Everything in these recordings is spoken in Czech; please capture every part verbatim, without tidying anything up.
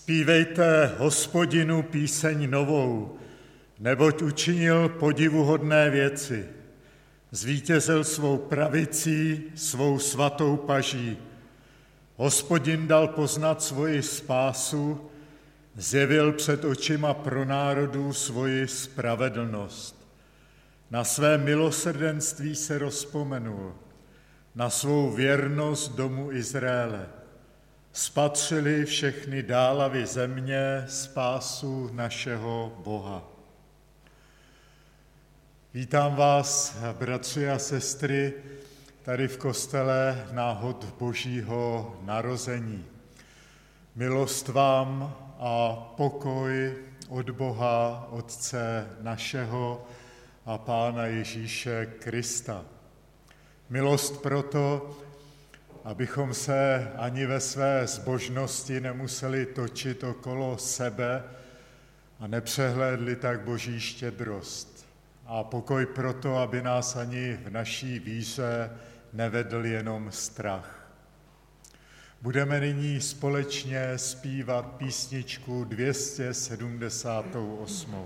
Zpívejte Hospodinu píseň novou, neboť učinil podivuhodné věci. Zvítězil svou pravicí, svou svatou paží. Hospodin dal poznat svoji spásu, zjevil před očima pro národů svoji spravedlnost. Na své milosrdenství se rozpomenul, na svou věrnost domu Izraele. Spatřili všechny dálavy země spásu našeho Boha. Vítám vás, bratři a sestry, tady v kostele náhod Božího narození. Milost vám a pokoj od Boha, Otce našeho a Pána Ježíše Krista. Milost proto, abychom se ani ve své zbožnosti nemuseli točit okolo sebe a nepřehlédli tak Boží štědrost. A pokoj proto, aby nás ani v naší víře nevedl jenom strach. Budeme nyní společně zpívat písničku dvě stě sedmdesát osm.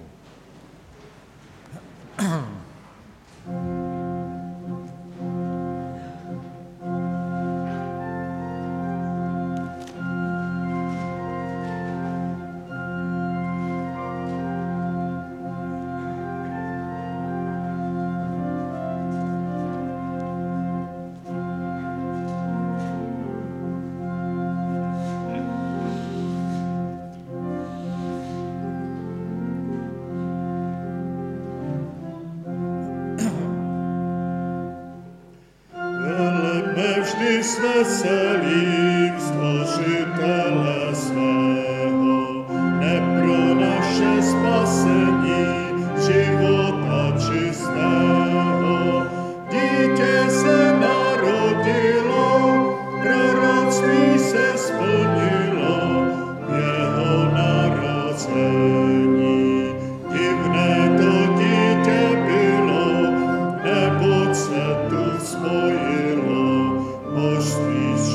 S veselím Stvořitele svého, ne pro naše spasení života čistého. Dítě se narodilo, proroctví se splnilo, jeho narození. Divné to dítě bylo, neboť se tu spojilo božství s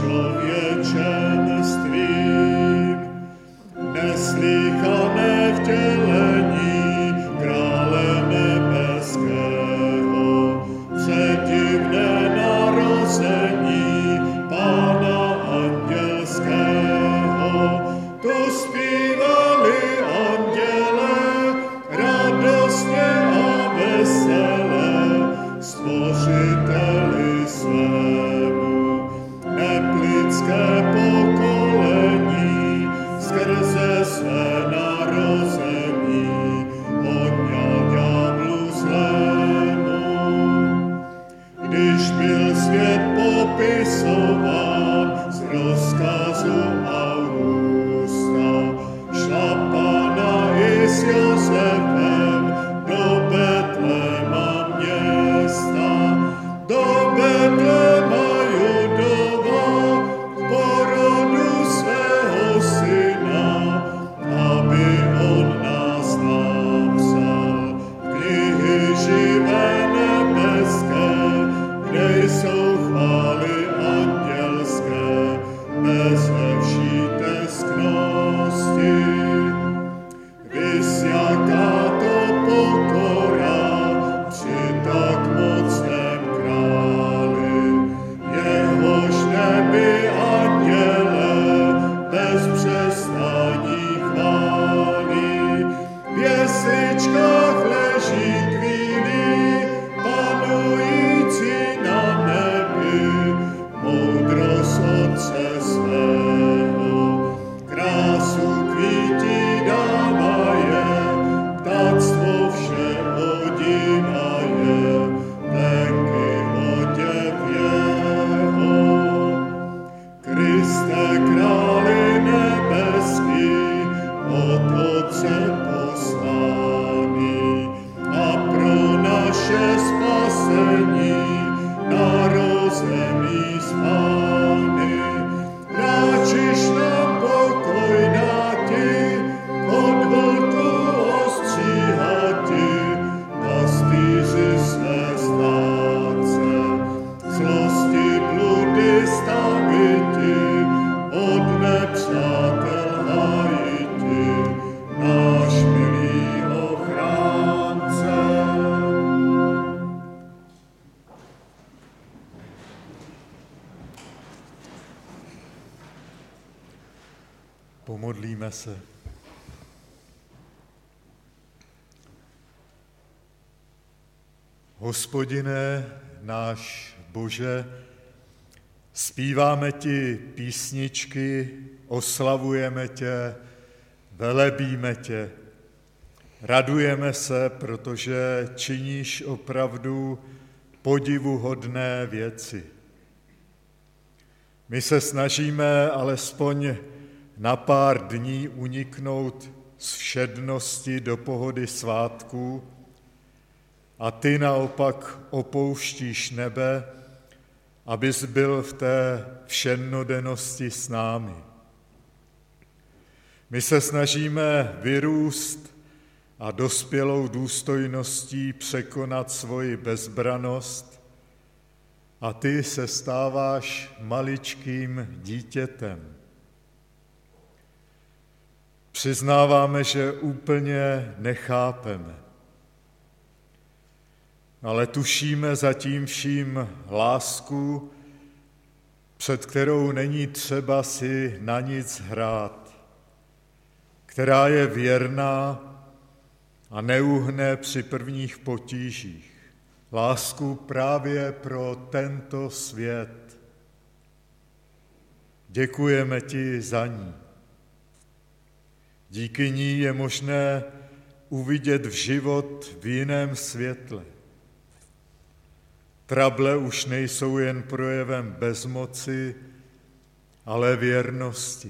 člověčenstvím. Neslýchané vtělení krále nebeského, předivné narození Pána andělského. Tu zpívali anděle radostně a veselé Stvořiteli svému. Lidské pokolení skrze své narození odňal ďáblu zlému. Když byl svět popisován z rozkazu Augusta, šla Panna i s Josefem do Betléma města, do Betléma porodu svého syna, aby on nás napsal knihy živé nebeské, kde jsou chvály andělské, beze vší tesknosti. Vys jaká to pokora při tak mocném králi, jehož neby bez přestání chválí. V jesličkách leží chvíli, panující na nebi, moudrost Otce svého. Krásu kvítí dává je, ptáctvo vše odívá je, plenky oděv jeho. Kriste, králi nebeský, od Otce poslaný, a pro naše spasení narození spány. Ráčiš nám pokoj dáti, od vlku ostříhati, pastýři své státce, zlosti bludy staviti, od nepřátel hájit. Posaďme se. Hospodine, náš Bože, zpíváme ti písničky, oslavujeme tě, velebíme tě. Radujeme se, protože činíš opravdu podivuhodné věci. My se snažíme alespoň na pár dní uniknout z všednosti do pohody svátků a ty naopak opouštíš nebe, abys byl v té všednodennosti s námi. My se snažíme vyrůst a dospělou důstojností překonat svoji bezbranost a ty se stáváš maličkým dítětem. Přiznáváme, že úplně nechápeme, ale tušíme zatím vším lásku, před kterou není třeba si na nic hrát, která je věrná a neuhne při prvních potížích. Lásku právě pro tento svět. Děkujeme ti za ní. Díky ní je možné uvidět v život v jiném světle. Trable už nejsou jen projevem bezmoci, ale věrnosti.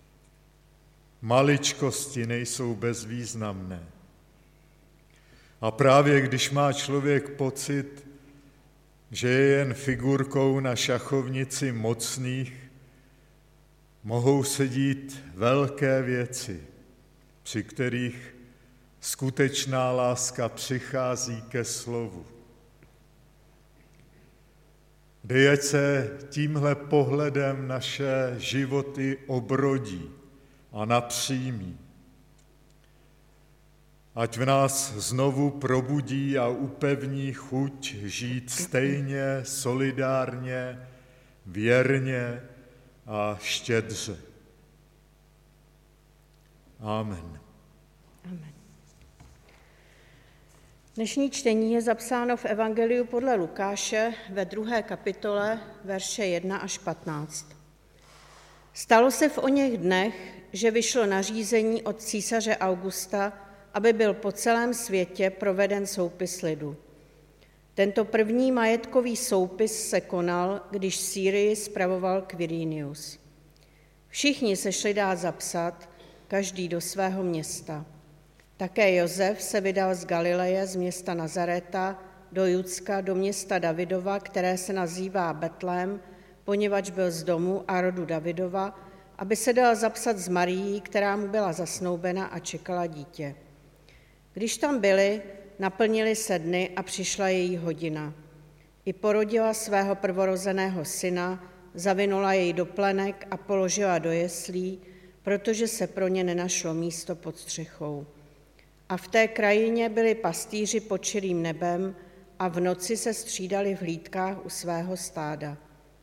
Maličkosti nejsou bezvýznamné. A právě když má člověk pocit, že je jen figurkou na šachovnici mocných, mohou se dít velké věci, při kterých skutečná láska přichází ke slovu. Dej, ať se tímhle pohledem naše životy obrodí a napřímí. Ať v nás znovu probudí a upevní chuť žít stejně, solidárně, věrně a štědře. Amen. Amen. Dnešní čtení je zapsáno v Evangeliu podle Lukáše ve druhé kapitole, verše jedna až patnáct. Stalo se v oněch dnech, že vyšlo nařízení od císaře Augusta, aby byl po celém světě proveden soupis lidu. Tento první majetkový soupis se konal, když Sýrii spravoval Quirinius. Všichni se šli dát zapsat, každý do svého města. Také Josef se vydal z Galileje, z města Nazareta, do Judska, do města Davidova, které se nazývá Betlém, poněvadž byl z domu a rodu Davidova, aby se dal zapsat s Marií, která mu byla zasnoubena a čekala dítě. Když tam byli, naplnili se dny a přišla její hodina. I porodila svého prvorozeného syna, zavinula jej do plenek a položila do jeslí, protože se pro ně nenašlo místo pod střechou. A v té krajině byli pastýři pod čirým nebem a v noci se střídali v hlídkách u svého stáda.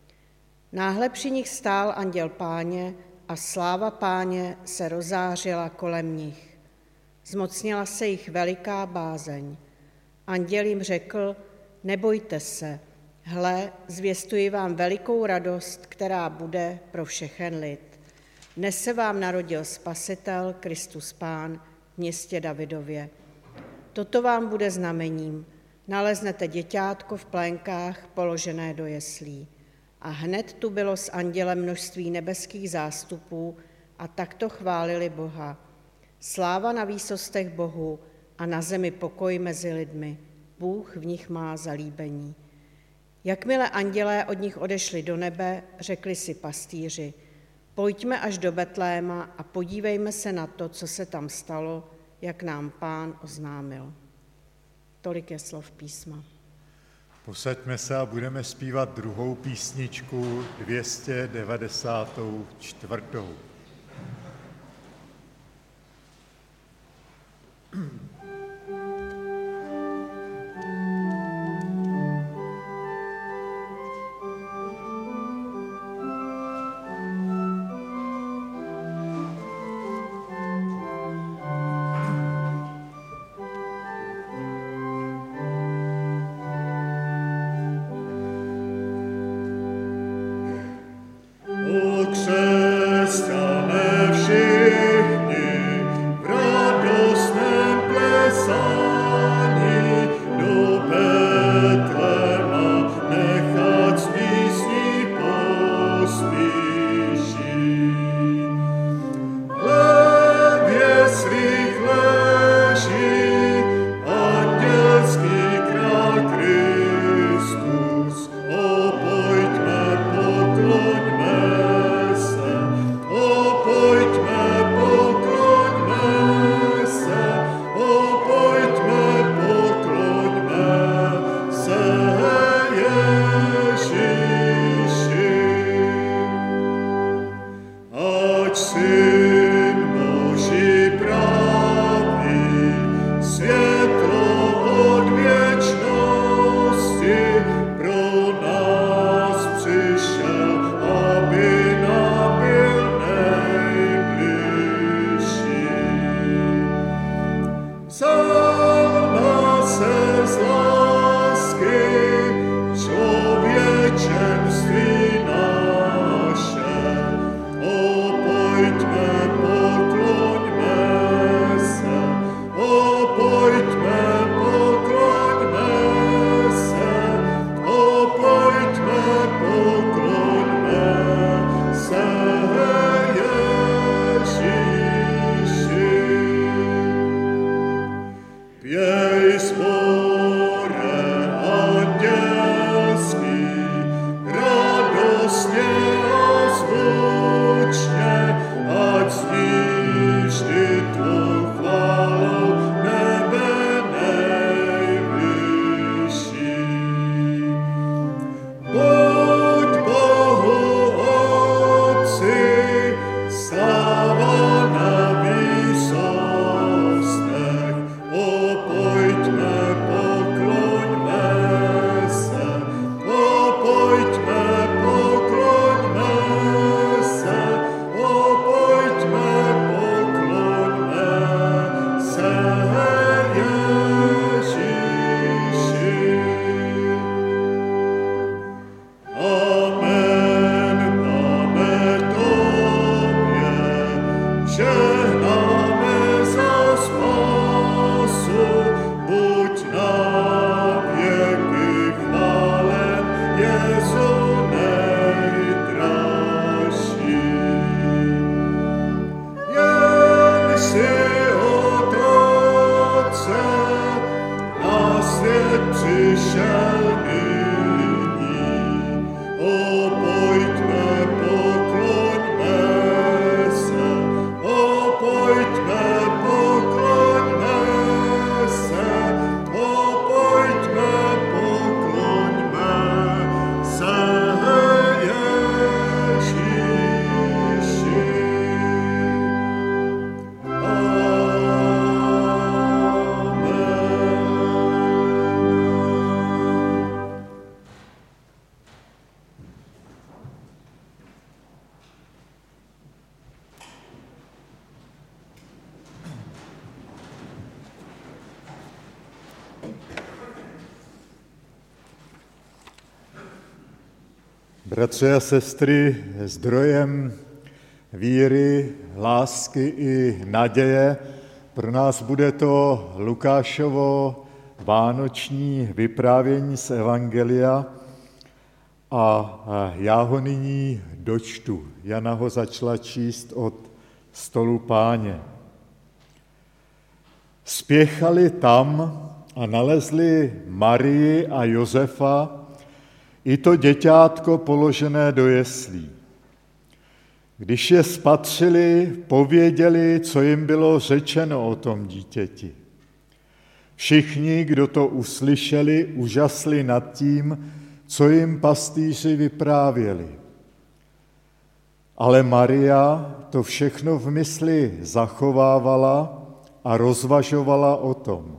Náhle při nich stál anděl Páně a sláva Páně se rozářila kolem nich. Zmocnila se jich veliká bázeň. Anděl jim řekl, nebojte se, hle, zvěstuji vám velikou radost, která bude pro všechen lid. Dnes se vám narodil Spasitel, Kristus Pán, v městě Davidově. Toto vám bude znamením. Naleznete děťátko v plénkách položené do jeslí. A hned tu bylo s andělem množství nebeských zástupů a takto chválili Boha. Sláva na výsostech Bohu a na zemi pokoj mezi lidmi. Bůh v nich má zalíbení. Jakmile andělé od nich odešli do nebe, řekli si pastýři, pojďme až do Betléma a podívejme se na to, co se tam stalo, jak nám Pán oznámil. Tolik je slov písma. Posaďme se a budeme zpívat druhou písničku dvě stě devadesát čtyři. sám nás se z lásky člověčenství naše. O pojďme, pokloňme se, o pojďme, pokloňme se, o pojďme, pokloňme se Ježíši. Pěj sbore andělský, radostně a zvučně, ať zní vždy tvou chválou nebe nejvyšší. Buď Bohu Otci sláva na výsostech, o pojďme, pokloňme se, o pojďme, pokloňme se, o pojďme, pokloňme se Ježíši. Amen, máme tobě, žehnáme za spásu, buď na věky chválen, Jezu nejdražší. Jen si od Otce na svět přišel nyní, o pojďme, pokloňme se, o pojďme, pokloňme se, o pojďme, pokloňme se Ježíši. Amen. Bratři a sestry, zdrojem víry, lásky i naděje pro nás bude to Lukášovo vánoční vyprávění z Evangelia a já ho nyní dočtu. Jana ho začala číst od stolu Páně. Spěchali tam a nalezli Marii a Josefa i to děťátko položené do jeslí. Když je spatřili, pověděli, co jim bylo řečeno o tom dítěti. Všichni, kdo to uslyšeli, úžasli nad tím, co jim pastýři vyprávěli. Ale Maria to všechno v mysli zachovávala a rozvažovala o tom.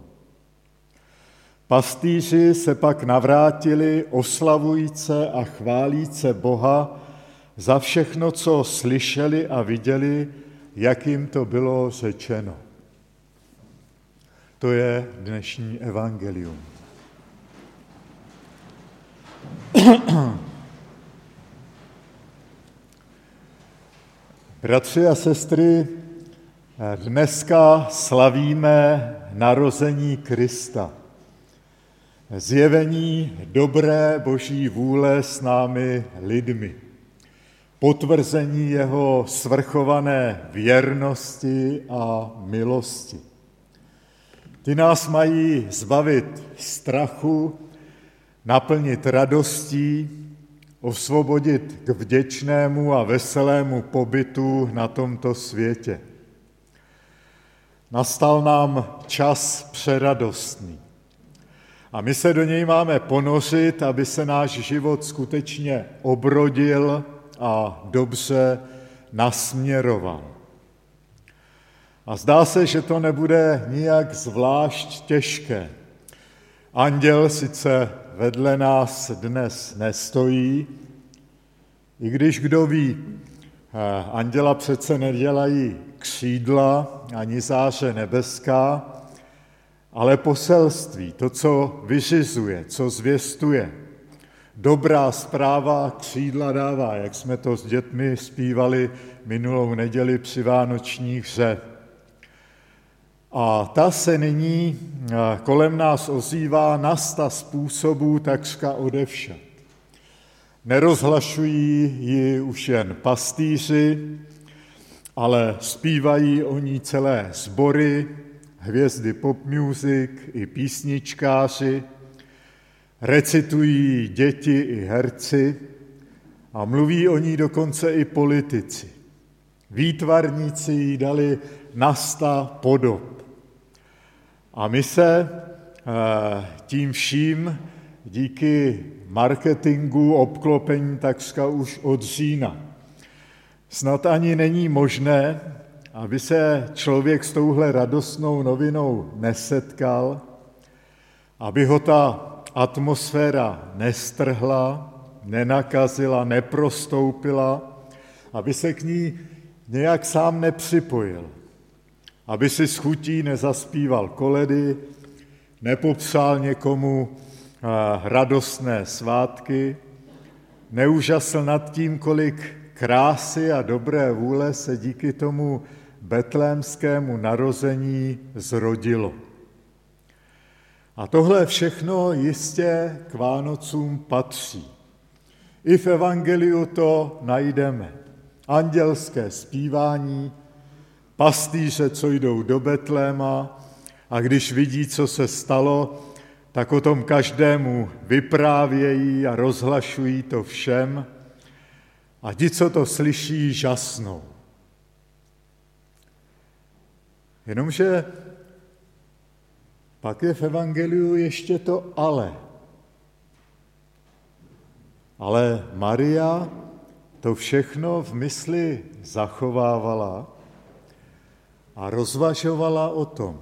Pastýři se pak navrátili oslavujíce a chválíce Boha za všechno, co slyšeli a viděli, jak jim to bylo řečeno. To je dnešní evangelium. Bratři a sestry, dneska slavíme narození Krista. Zjevení dobré Boží vůle s námi lidmi. Potvrzení jeho svrchované věrnosti a milosti. Ty nás mají zbavit strachu, naplnit radostí, osvobodit k vděčnému a veselému pobytu na tomto světě. Nastal nám čas přeradostný. A my se do něj máme ponořit, aby se náš život skutečně obrodil a dobře nasměroval. A zdá se, že to nebude nijak zvlášť těžké. Anděl sice vedle nás dnes nestojí, i když kdo ví, anděla přece nedělají křídla ani záře nebeská, ale poselství, to, co vyřizuje, co zvěstuje. Dobrá zpráva křídla dává, jak jsme to s dětmi zpívali minulou neděli při vánoční hře. A ta se nyní kolem nás ozývá na sta způsobů takřka odevšad. Nerozhlašují ji už jen pastýři, ale zpívají o ní celé sbory, hvězdy pop music i písničkáři, recitují děti i herci a mluví o ní dokonce i politici. Výtvarníci jí dali na sta podob. A my se tím vším díky marketingu obklopení takřka už od října. Snad ani není možné, aby se člověk s touhle radostnou novinou nesetkal, aby ho ta atmosféra nestrhla, nenakazila, neprostoupila, aby se k ní nějak sám nepřipojil, aby si s chutí nezaspíval koledy, nepopřál někomu radostné svátky, neúžasl nad tím, kolik krásy a dobré vůle se díky tomu betlémskému narození zrodilo. A tohle všechno jistě k Vánocům patří. I v evangeliu to najdeme. Andělské zpívání, pastýře, co jdou do Betléma, a když vidí, co se stalo, tak o tom každému vyprávějí a rozhlašují to všem. A ti, co to slyší, žasnou. Jenomže pak je v evangeliu ještě to ale. Ale Maria to všechno v mysli zachovávala a rozvažovala o tom.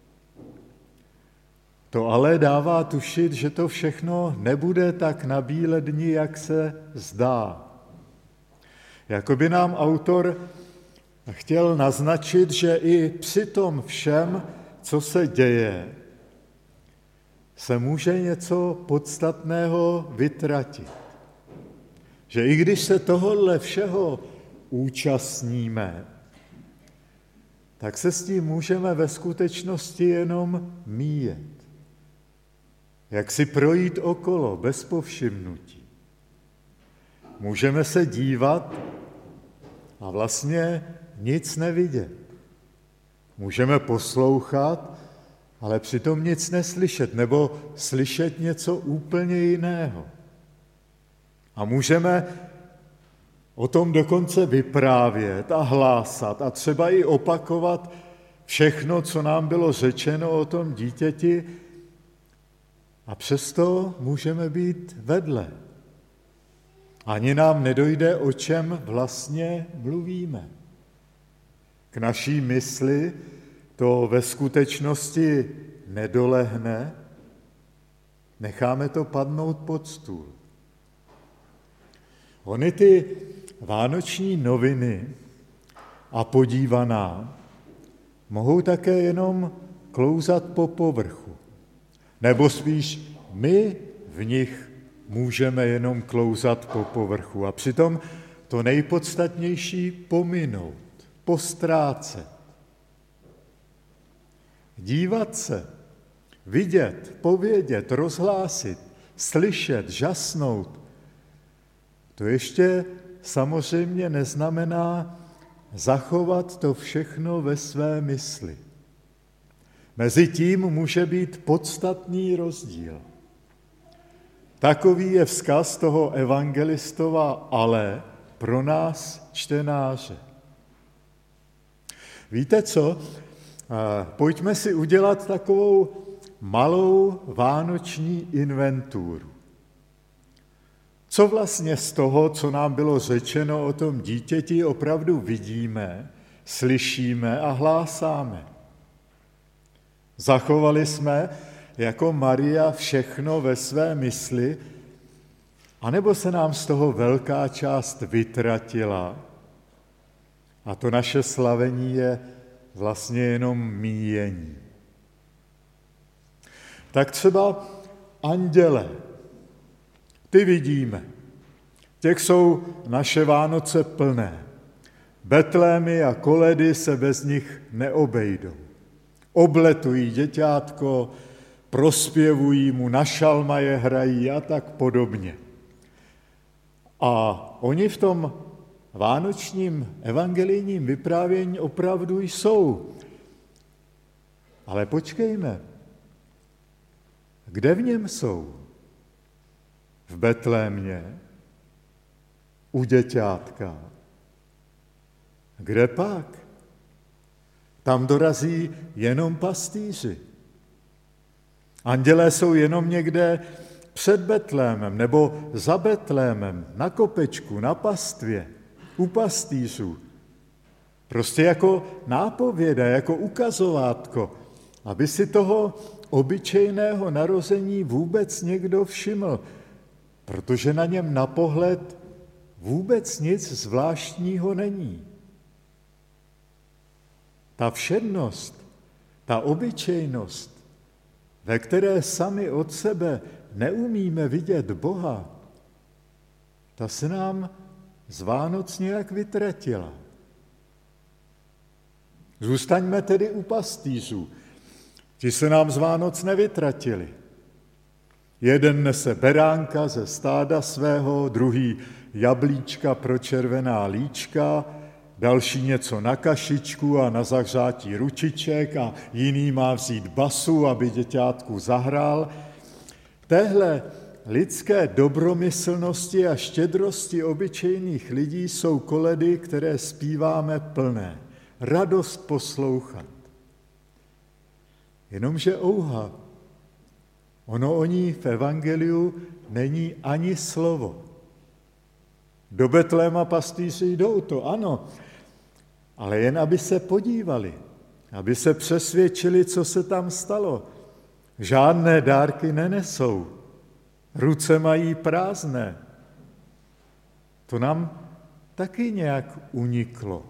To ale dává tušit, že to všechno nebude tak na bílé dni, jak se zdá. Jakoby nám autor chtěl naznačit, že i při tom všem, co se děje, se může něco podstatného vytratit. Že i když se tohohle všeho účastníme, tak se s tím můžeme ve skutečnosti jenom míjet. Jak si projít okolo bez povšimnutí. Můžeme se dívat a vlastně nic nevidět. Můžeme poslouchat, ale přitom nic neslyšet, nebo slyšet něco úplně jiného. A můžeme o tom dokonce vyprávět a hlásat a třeba i opakovat všechno, co nám bylo řečeno o tom dítěti, a přesto můžeme být vedle. Ani nám nedojde, o čem vlastně mluvíme. K naší mysli to ve skutečnosti nedolehne, necháme to padnout pod stůl. Ony ty vánoční noviny a podívaná mohou také jenom klouzat po povrchu. Nebo spíš my v nich můžeme jenom klouzat po povrchu a přitom to nejpodstatnější pominout, postrácet. Dívat se, vidět, povědět, rozhlásit, slyšet, žasnout, to ještě samozřejmě neznamená zachovat to všechno ve své mysli. Mezi tím může být podstatný rozdíl. Takový je vzkaz toho evangelistova ale pro nás čtenáře. Víte co? Pojďme si udělat takovou malou vánoční inventuru. Co vlastně z toho, co nám bylo řečeno o tom dítěti, opravdu vidíme, slyšíme a hlásáme? Zachovali jsme jako Maria všechno ve své mysli, anebo se nám z toho velká část vytratila a to naše slavení je vlastně jenom míjení. Tak třeba anděle, ty vidíme, těch jsou naše Vánoce plné. Betlémy a koledy se bez nich neobejdou. Obletují děťátko, prospěvují mu, na šalmaje hrají a tak podobně. A oni v tom vánočním evangelijním vyprávění opravdu jsou. Ale počkejme, kde v něm jsou? V Betlémě? U děťátka? Kde pak? Tam dorazí jenom pastýři. Andělé jsou jenom někde před Betlémem nebo za Betlémem, na kopečku, na pastvě, u pastýřů. Prostě jako nápověda, jako ukazovátko, aby si toho obyčejného narození vůbec někdo všiml, protože na něm na pohled vůbec nic zvláštního není. Ta všednost, ta obyčejnost, ve které sami od sebe neumíme vidět Boha, ta se nám z Vánoc nějak vytratila. Zůstaňme tedy u pastýřů. Ti se nám z Vánoc nevytratili. Jeden nese beránka ze stáda svého, druhý jablíčka pro červená líčka, další něco na kašičku a na zahřátí ručiček a jiný má vzít basu, aby děťátku zahrál. Téhle lidské dobromyslnosti a štědrosti obyčejných lidí jsou koledy, které zpíváme plné. Radost poslouchat. Jenomže ouha, ono o ní v evangeliu není ani slovo. Do Betléma pastýři jdou, to ano, ale jen aby se podívali, aby se přesvědčili, co se tam stalo. Žádné dárky nenesou, ruce mají prázdné. To nám taky nějak uniklo.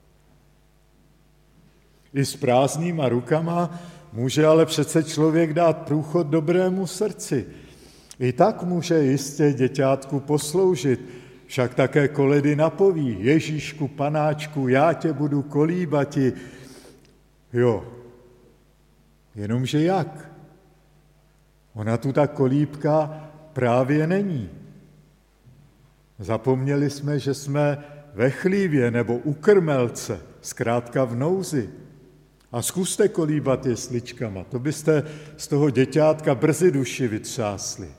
I s prázdnýma rukama může ale přece člověk dát průchod dobrému srdci. I tak může jistě děťátku posloužit, však také koledy napoví. Ježíšku, panáčku, já tě budu kolíbati. Jo, jenomže jak? Ona tu ta kolíbka právě není. Zapomněli jsme, že jsme ve chlívě nebo u krmelce, zkrátka v nouzi. A zkuste kolíbat jesličkama, to byste z toho děťátka brzy duši vytřásli.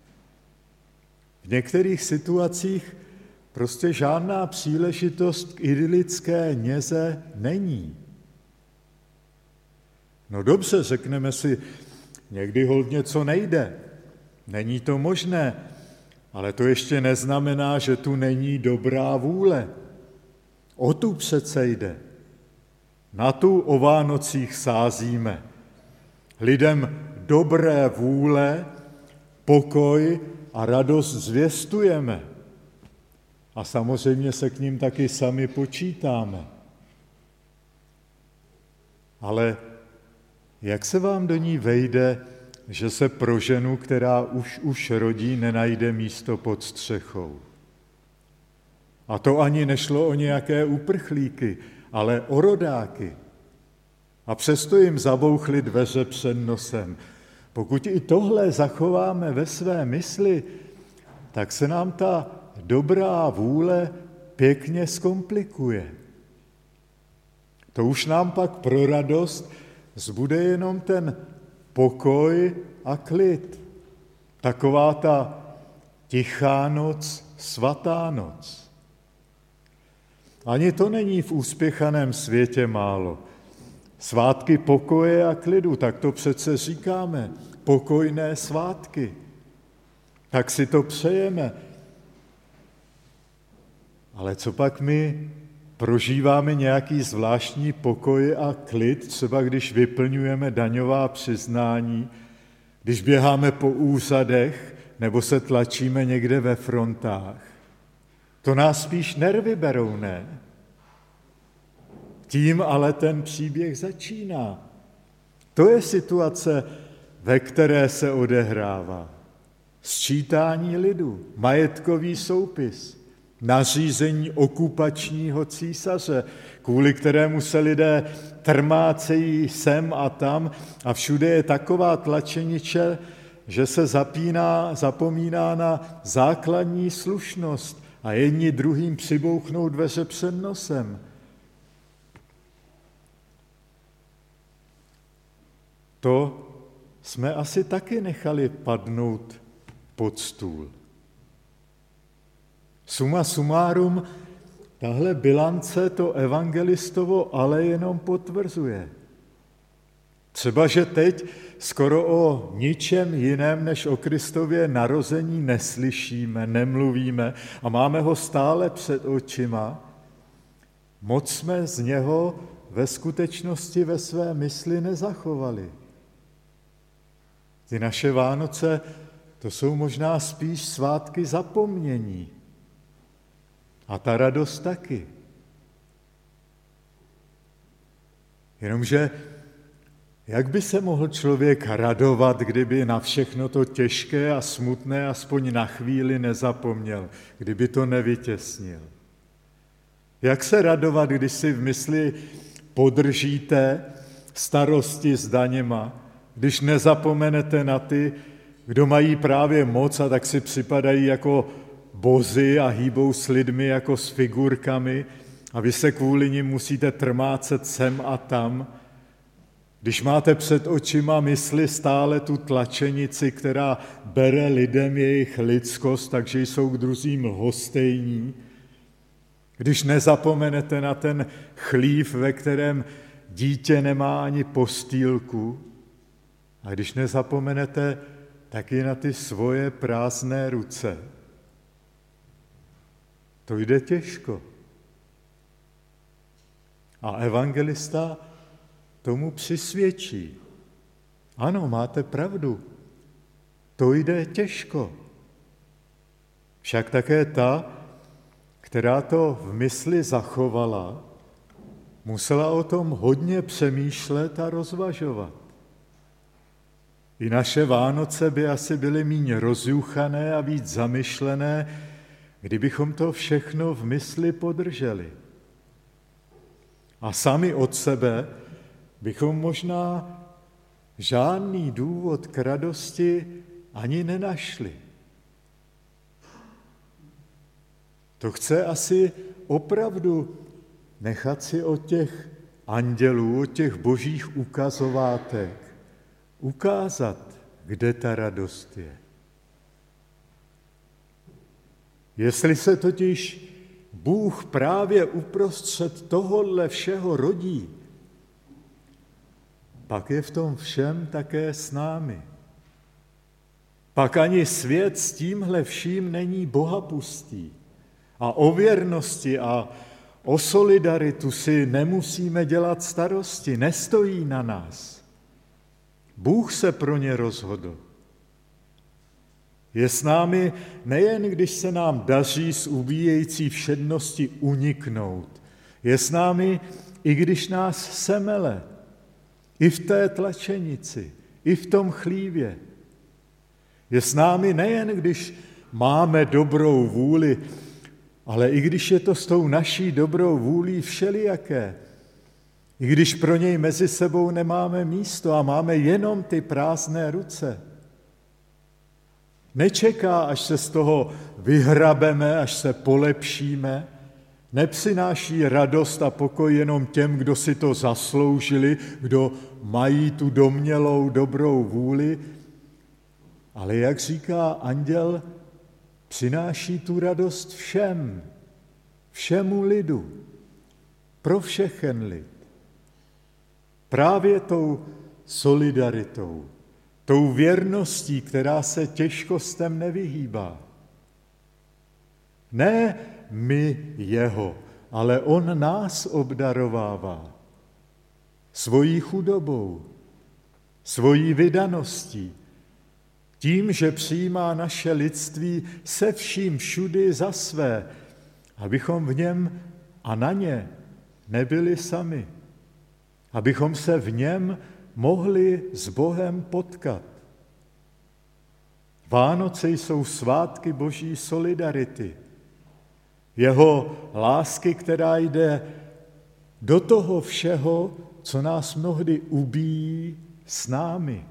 V některých situacích prostě žádná příležitost k idylické něze není. No dobře, řekneme si, někdy holt něco nejde, není to možné, ale to ještě neznamená, že tu není dobrá vůle. O tu přece jde. Na tu o Vánocích sázíme. Lidem dobré vůle, pokoj a radost zvěstujeme. A samozřejmě se k ním taky sami počítáme. Ale jak se vám do ní vejde, že se pro ženu, která už už rodí, nenajde místo pod střechou? A to ani nešlo o nějaké uprchlíky, ale o rodáky. A přesto jim zabouchly dveře před nosem. Pokud i tohle zachováme ve své mysli, tak se nám ta dobrá vůle pěkně zkomplikuje. To už nám pak pro radost zbude jenom ten pokoj a klid. Taková ta tichá noc, svatá noc. Ani to není v úspěchaném světě málo. Svátky pokoje a klidu, tak to přece říkáme. Pokojné svátky. Tak si to přejeme. Ale co pak my prožíváme nějaký zvláštní pokoj a klid, třeba když vyplňujeme daňová přiznání, když běháme po úřadech nebo se tlačíme někde ve frontách. To nás spíš nervy berou, ne? Tím ale ten příběh začíná. To je situace ve které se odehrává. Sčítání lidu, majetkový soupis, nařízení okupačního císaře, kvůli kterému se lidé trmácejí sem a tam a všude je taková tlačenice, že se zapíná, zapomíná na základní slušnost a jedni druhým přibouchnou dveře před nosem. To jsme asi taky nechali padnout pod stůl. Suma sumárum, tahle bilance to evangelistovo ale jenom potvrzuje. Třeba, že teď skoro o ničem jiném než o Kristově narození neslyšíme, nemluvíme a máme ho stále před očima, moc jsme z něho ve skutečnosti ve své mysli nezachovali. Ty naše Vánoce, to jsou možná spíš svátky zapomnění. A ta radost taky. Jenomže jak by se mohl člověk radovat, kdyby na všechno to těžké a smutné aspoň na chvíli nezapomněl, kdyby to nevytěsnil? Jak se radovat, když si v mysli podržíte starosti s daněma, když nezapomenete na ty, kdo mají právě moc a tak si připadají jako bozy a hýbou s lidmi jako s figurkami a vy se kvůli nim musíte trmácet sem a tam. Když máte před očima mysli stále tu tlačenici, která bere lidem jejich lidskost, takže jsou k druzím lhostejní, když nezapomenete na ten chlív, ve kterém dítě nemá ani postýlku, a když nezapomenete taky na ty svoje prázdné ruce, to jde těžko. A evangelista tomu přisvědčí. Ano, máte pravdu, to jde těžko. Však také ta, která to v mysli zachovala, musela o tom hodně přemýšlet a rozvažovat. I naše Vánoce by asi byly míň rozjuchané a víc zamyšlené, kdybychom to všechno v mysli podrželi. A sami od sebe bychom možná žádný důvod k radosti ani nenašli. To chce asi opravdu nechat si od těch andělů, od těch božích ukazovátek ukázat, kde ta radost je. Jestli se totiž Bůh právě uprostřed tohohle všeho rodí, pak je v tom všem také s námi. Pak ani svět s tímhle vším není bohapustý. A o věrnosti a o solidaritu si nemusíme dělat starosti, nestojí na nás. Bůh se pro ně rozhodl. Je s námi nejen, když se nám daří z ubíjející všednosti uniknout. Je s námi, i když nás semele. I v té tlačenici, i v tom chlívě. Je s námi nejen, když máme dobrou vůli, ale i když je to s tou naší dobrou vůlí všelijaké. I když pro něj mezi sebou nemáme místo a máme jenom ty prázdné ruce. Nečeká, až se z toho vyhrabeme, až se polepšíme. Nepřináší radost a pokoj jenom těm, kdo si to zasloužili, kdo mají tu domnělou dobrou vůli, ale jak říká anděl, přináší tu radost všem, všemu lidu, pro všechen lid. Právě tou solidaritou, tou věrností, která se těžkostem nevyhýbá. Ne my jeho, ale on nás obdarovává svojí chudobou, svojí vydaností, tím, že přijímá naše lidství se vším všudy za své, abychom v něm a na ně nebyli sami, abychom se v něm mohli s Bohem potkat. Vánoce jsou svátky Boží solidarity. Jeho lásky, která jde do toho všeho, co nás mnohdy ubíjí s námi.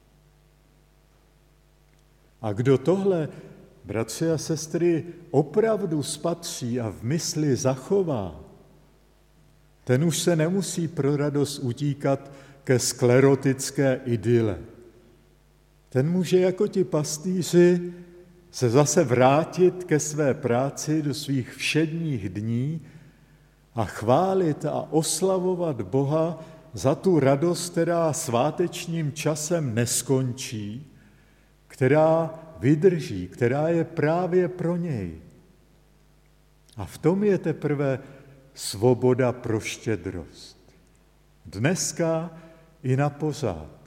A kdo tohle, bratři a sestry, opravdu spatří a v mysli zachová, ten už se nemusí pro radost utíkat ke sklerotické idyle. Ten může jako ti pastýři se zase vrátit ke své práci do svých všedních dní a chválit a oslavovat Boha za tu radost, která svátečním časem neskončí, která vydrží, která je právě pro něj. A v tom je teprve svoboda pro štědrost. Dneska i na pořád.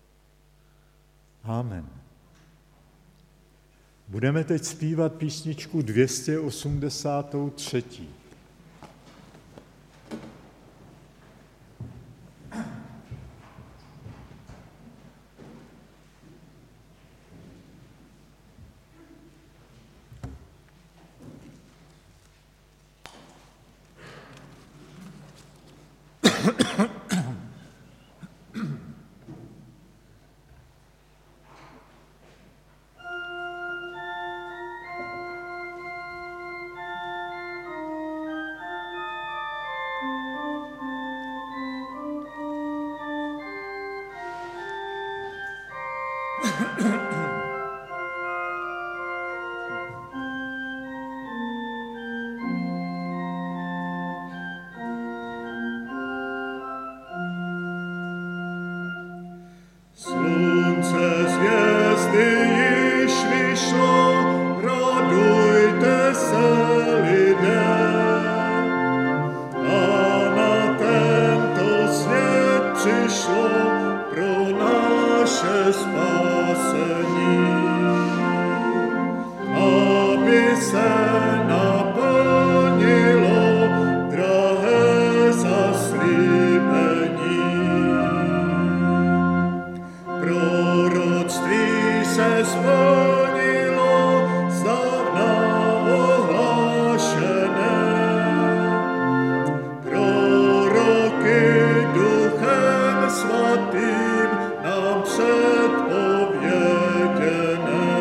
Amen. Budeme teď zpívat písničku dvě stě osmdesát tři. Slunce z hvězdy již vyšlo, radujte se lidé. A na tento svět přišlo pro naše spasení, aby se naplnilo drahé zaslíbení. Proroctví se splnilo, zdávna ohlášené. Proroky Duchem Svatým nám předpověděné.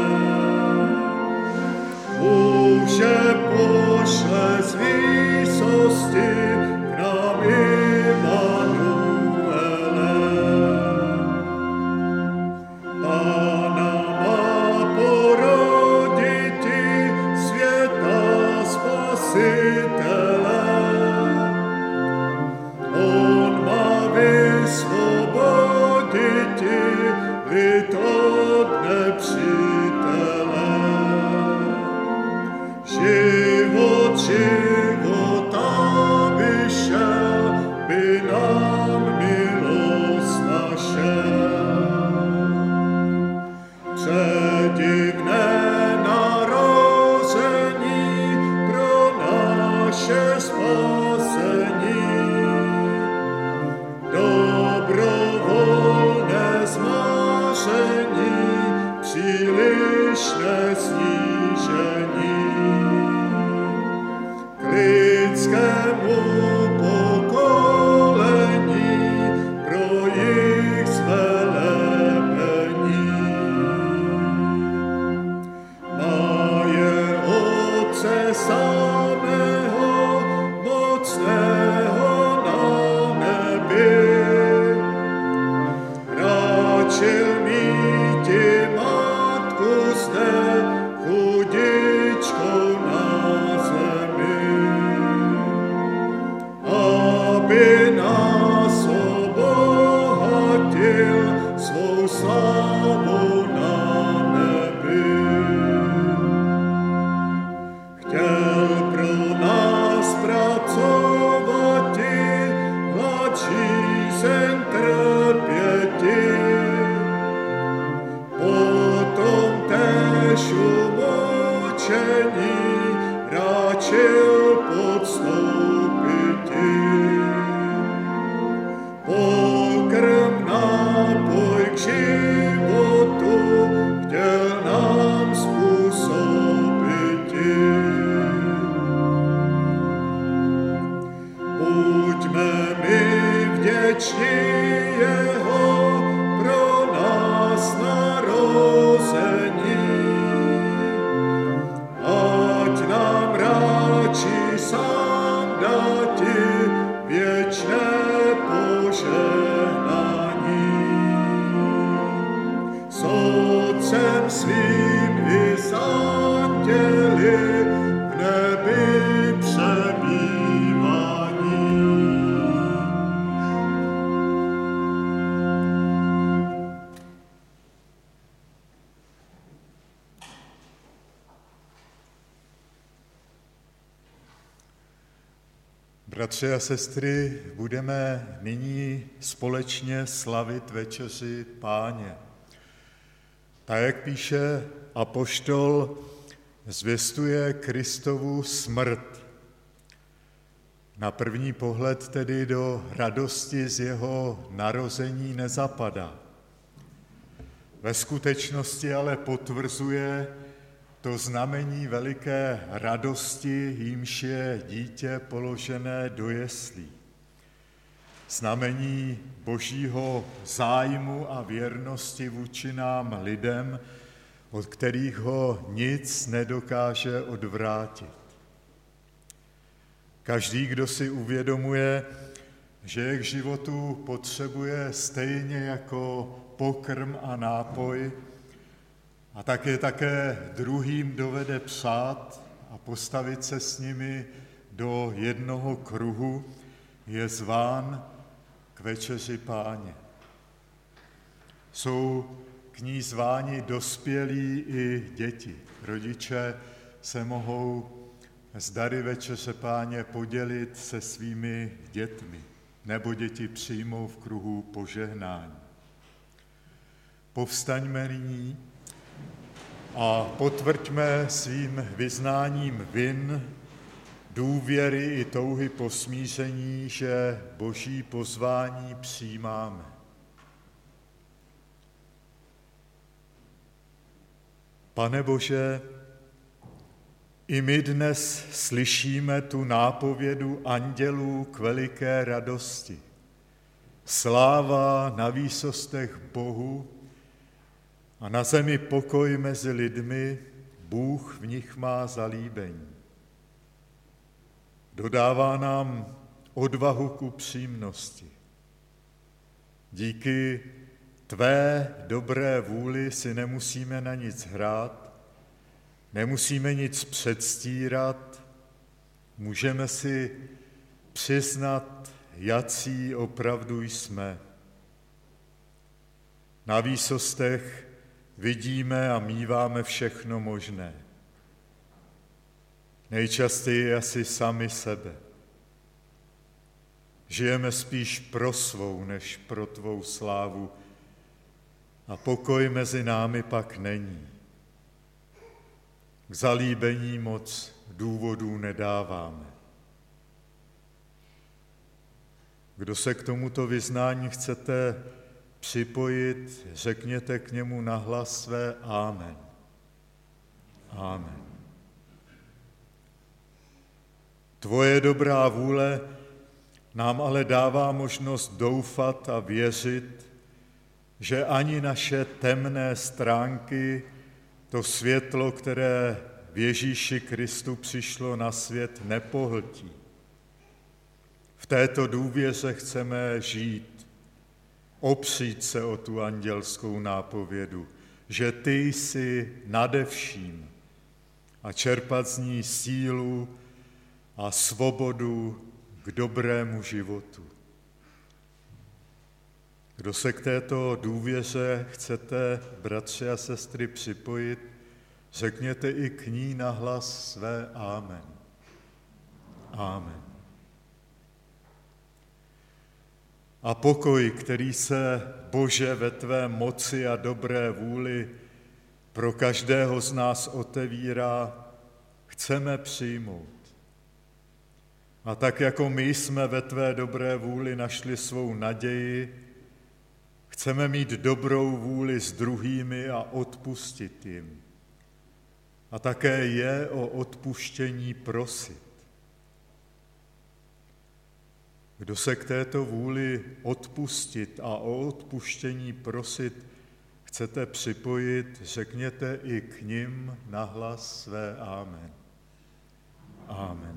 Muže pošle z výsosti k nám Immanuele. Pána má poroditi světa Spasitele. On má vysvoboditi lid od nepřítele. Život života vyšel, by nám milost našel. Předivné narození pro naše spasení. Dobrovolné zmáření, přílišné snížení. K lidskému pokolení pro jejich zvelebení. Má je Otce samého, mocného na nebi. Radšil míti matku zde, chudičkou na zemi, aby nás obohatil svou slávou na nebi. Chtěl pro nás pracovati, hlad žízeň trpěti. Potom též umučení ráčil podstoupiti. Pokrm nápoj k životu chtěl nás svým i s anděli v nebi přebývaní. Bratři a sestry, budeme nyní společně slavit večeři Páně. Tak, jak píše apoštol, zvěstuje Kristovu smrt. Na první pohled tedy do radosti z jeho narození nezapadá. Ve skutečnosti ale potvrzuje to znamení veliké radosti, jímž je dítě položené do jeslí. Znamení božího zájmu a věrnosti vůči nám lidem, od kterých ho nic nedokáže odvrátit. Každý, kdo si uvědomuje, že je k životu potřebuje stejně jako pokrm a nápoj, a tak je také druhým dovede přát a postavit se s nimi do jednoho kruhu, je zván k večeři Páně. Jsou k ní zváni dospělí i děti. Rodiče se mohou s dary večeře Páně podělit se svými dětmi, nebo děti přijmou v kruhu požehnání. Povstaňme nyní a potvrďme svým vyznáním vin, důvěry i touhy po smíření, že boží pozvání přijímáme. Pane Bože, i my dnes slyšíme tu nápovědu andělů k veliké radosti. Sláva na výsostech Bohu a na zemi pokoj mezi lidmi, Bůh v nich má zalíbení. Dodává nám odvahu ku upřímnosti. Díky tvé dobré vůli si nemusíme na nic hrát, nemusíme nic předstírat, můžeme si přiznat, jací opravdu jsme. Na výsostech vidíme a míváme všechno možné. Nejčastěji asi sami sebe. Žijeme spíš pro svou, než pro tvou slávu a pokoj mezi námi pak není. K zalíbení moc důvodů nedáváme. Kdo se k tomuto vyznání chcete připojit, řekněte k němu nahlas své amen. Amen. Tvoje dobrá vůle nám ale dává možnost doufat a věřit, že ani naše temné stránky, to světlo, které v Ježíši Kristu přišlo na svět, nepohltí. V této důvěře chceme žít, opřít se o tu andělskou nápovědu, že ty jsi nade vším a čerpat z ní sílu a svobodu k dobrému životu. Kdo se k této důvěře chcete, bratři a sestry, připojit, řekněte i k ní nahlas své amen. Amen. A pokoj, který se, Bože, ve tvé moci a dobré vůli pro každého z nás otevírá, chceme přijmout. A tak jako my jsme ve tvé dobré vůli našli svou naději, chceme mít dobrou vůli s druhými a odpustit jim. A také je o odpuštění prosit. Kdo se k této vůli odpustit a o odpuštění prosit chcete připojit, řekněte i k nim nahlas své amen. Amen.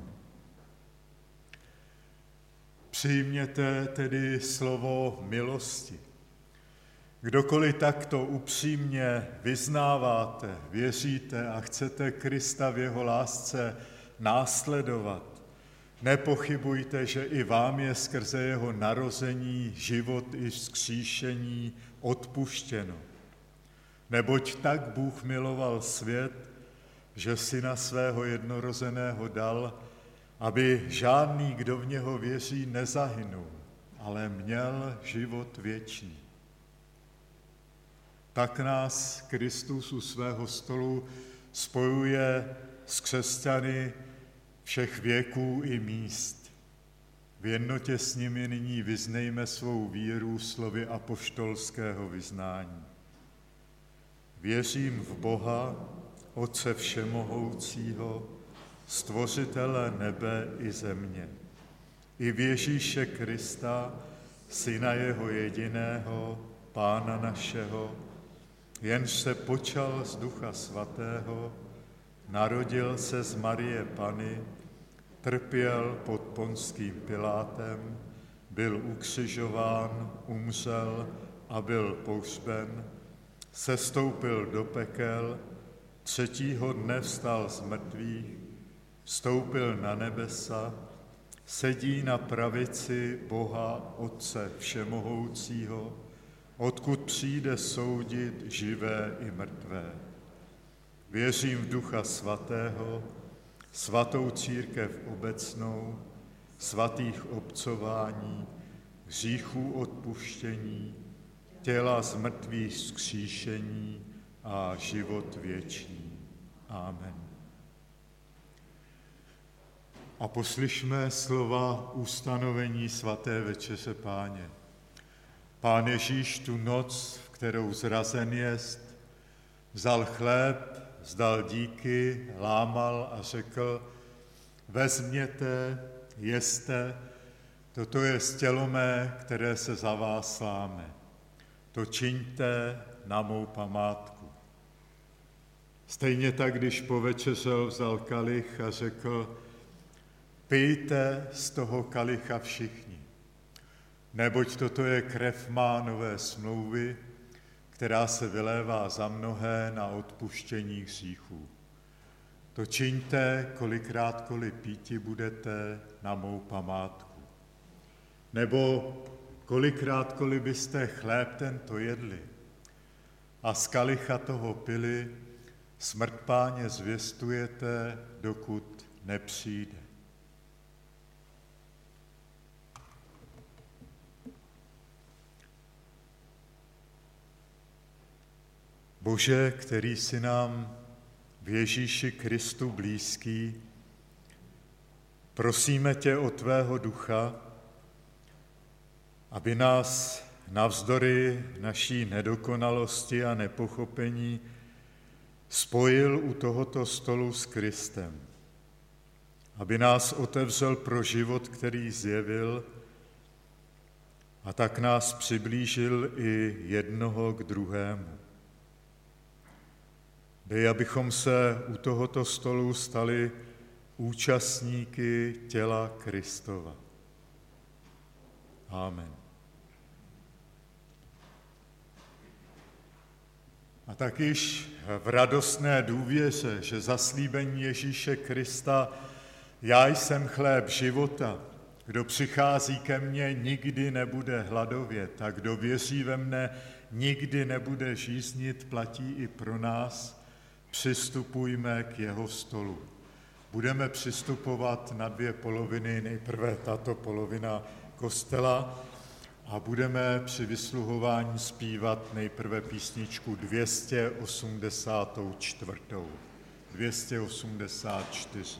Přijměte tedy slovo milosti. Kdokoliv takto upřímně vyznáváte, věříte a chcete Krista v jeho lásce následovat, nepochybujte, že i vám je skrze jeho narození, život i vzkříšení odpuštěno. Neboť tak Bůh miloval svět, že syna svého jednorozeného dal, aby žádný, kdo v něho věří, nezahynul, ale měl život věčný. Tak nás Kristus u svého stolu spojuje s křesťany všech věků i míst. V jednotě s nimi nyní vyznejme svou víru slovy apoštolského vyznání. Věřím v Boha, Otce všemohoucího, stvořitele nebe i země, i v Ježíše Krista, syna jeho jediného, Pána našeho, jenž se počal z Ducha Svatého, narodil se z Marie Panny, trpěl pod Ponským Pilátem, byl ukřižován, umřel a byl pohřben, sestoupil do pekel, třetího dne vstal z mrtvých, vstoupil na nebesa, sedí na pravici Boha Otce všemohoucího, odkud přijde soudit živé i mrtvé. Věřím v Ducha Svatého, svatou církev obecnou, svatých obcování, hříchů odpuštění, těla z mrtvých vzkříšení a život věčný. Amen. A poslyšme slova ustanovení svaté večeře Páně. Pán Ježíš tu noc, v kterou zrazen jest, vzal chléb, vzdal díky, lámal a řekl: vezměte, jeste, toto je tělo mé, které se za vás láme. To čiňte na mou památku. Stejně tak, když povečeřel, vzal kalich a řekl: pijte z toho kalicha všichni, neboť toto je krev má nové smlouvy, která se vylévá za mnohé na odpuštění hříchů. To čiňte, kolikrát-koliv píti budete, na mou památku. Nebo kolikrát-koliv byste chléb tento jedli a z kalicha toho pili, smrt Páně zvěstujete, dokud nepřijde. Bože, který jsi nám v Ježíši Kristu blízký, prosíme tě o tvého ducha, aby nás navzdory naší nedokonalosti a nepochopení spojil u tohoto stolu s Kristem, aby nás otevřel pro život, který zjevil, a tak nás přiblížil i jednoho k druhému. Dej, abychom se u tohoto stolu stali účastníky těla Kristova. Amen. A tak již v radostné důvěře, že zaslíbení Ježíše Krista, já jsem chléb života, kdo přichází ke mně, nikdy nebude hladovět, a kdo věří ve mne, nikdy nebude žíznit, platí i pro nás, přistupujme k jeho stolu. Budeme přistupovat na dvě poloviny, nejprve tato polovina kostela, a budeme při vysluhování zpívat nejprve písničku dvě stě osmdesát čtyři. dvě stě osmdesát čtyři.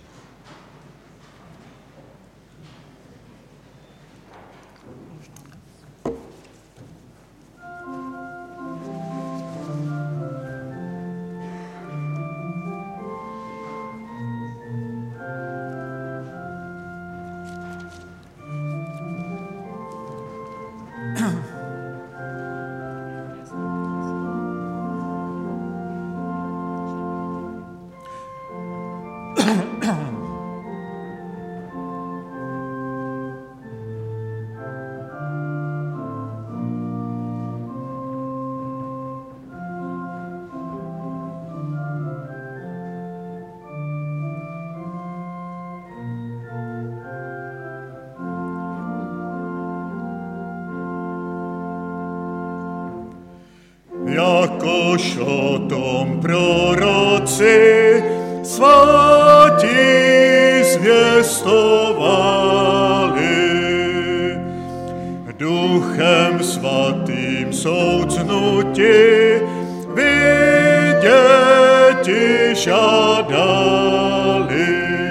jakož o tom proroci svatí zvěstovali. Duchem svatým soucnuti viděti žádali.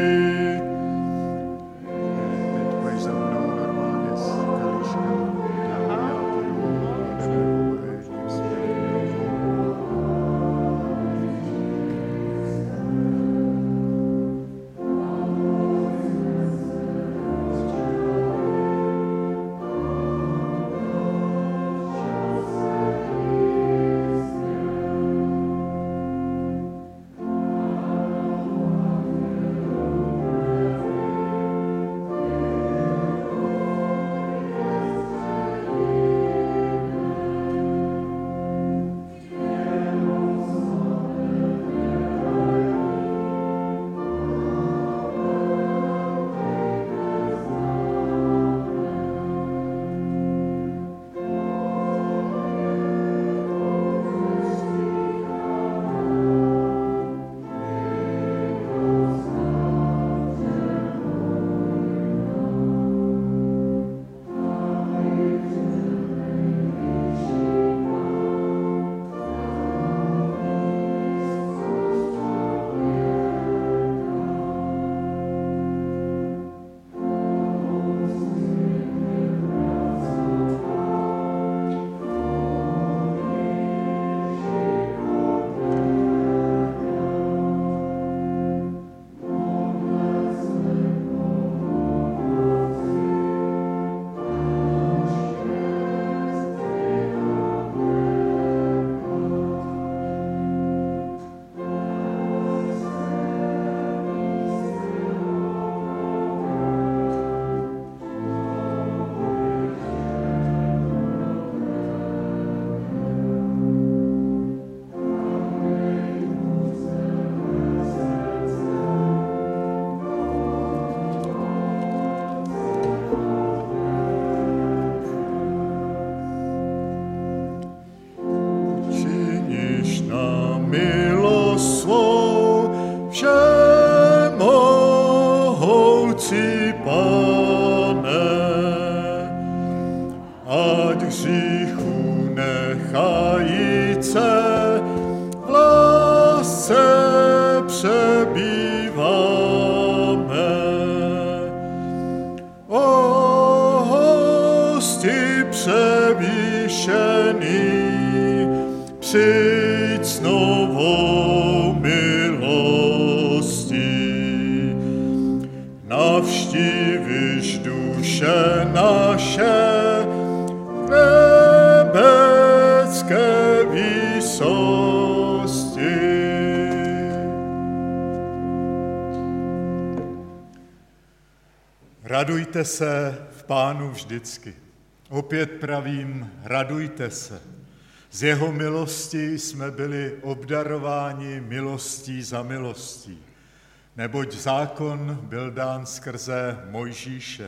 Radujte se v Pánu vždycky. Opět pravím, radujte se. Z jeho milosti jsme byli obdarováni milostí za milostí. Neboť zákon byl dán skrze Mojžíše,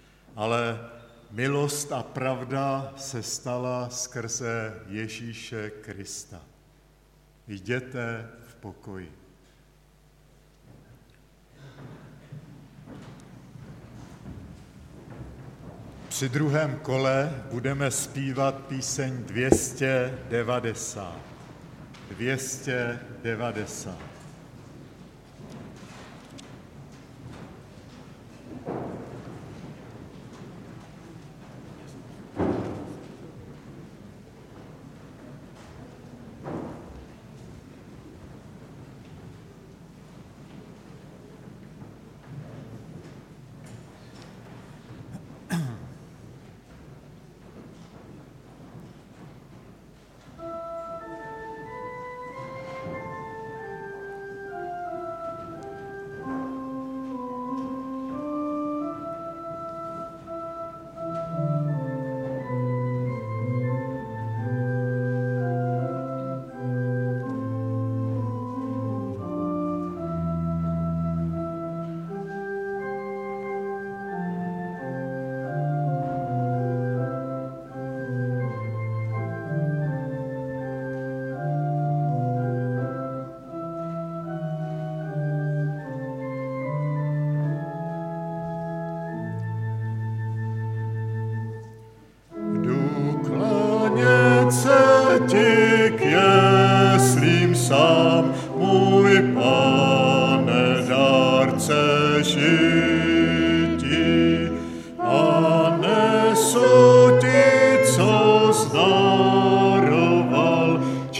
ale milost a pravda se stala skrze Ježíše Krista. Jděte v pokoji. Při druhém kole budeme zpívat píseň dvě stě devadesát. dvě stě devadesát.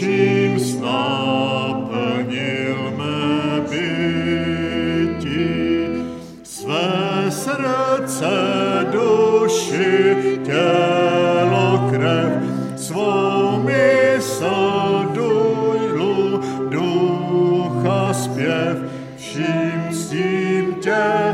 čímž naplnil mé bytí, své srdce, duši, tělo, krev, svou mysl, důjlu, ducha, zpěv, vším s tím tě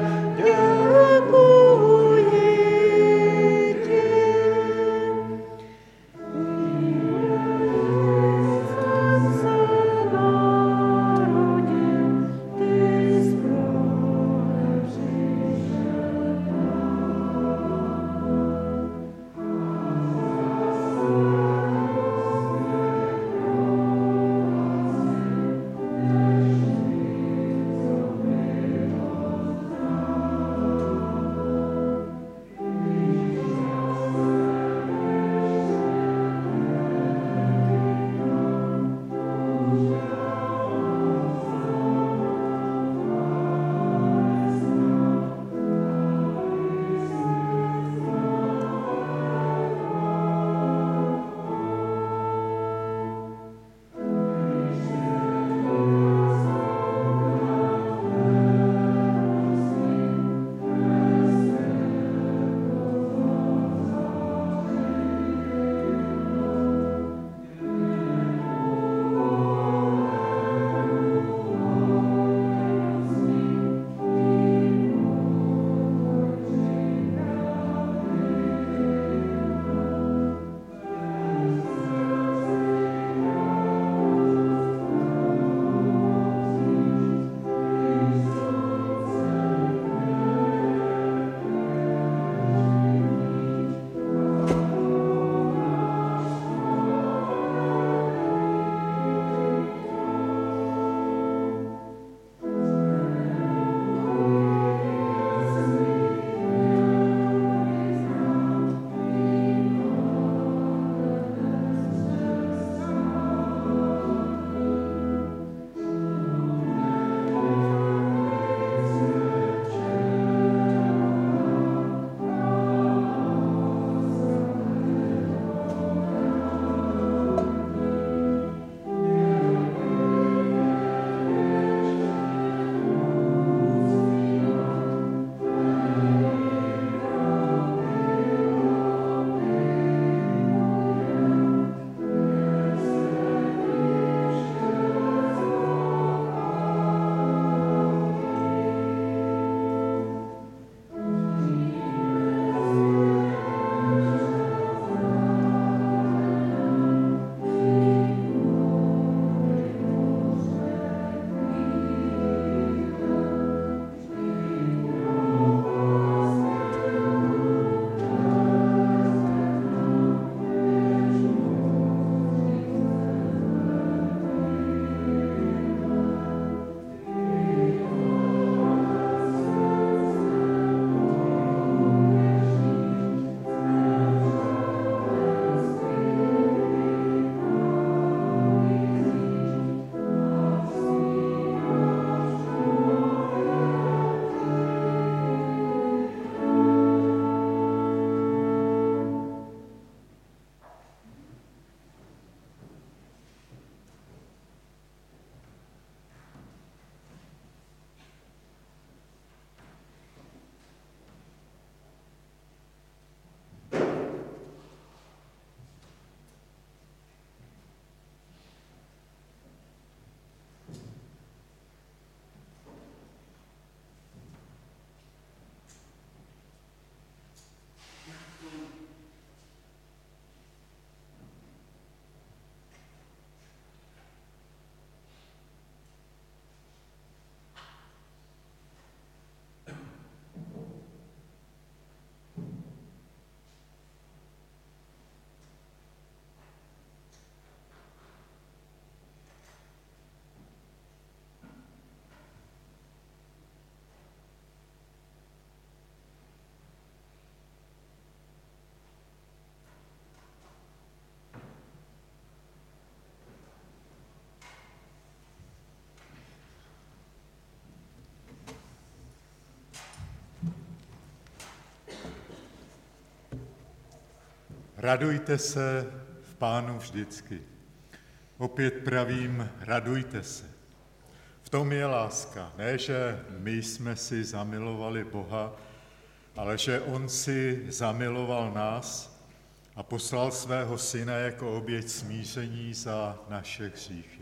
Radujte se v Pánu vždycky. Opět pravím, radujte se. V tom je láska. Ne, že my jsme si zamilovali Boha, ale že on si zamiloval nás a poslal svého syna jako oběť smíření za naše hříchy.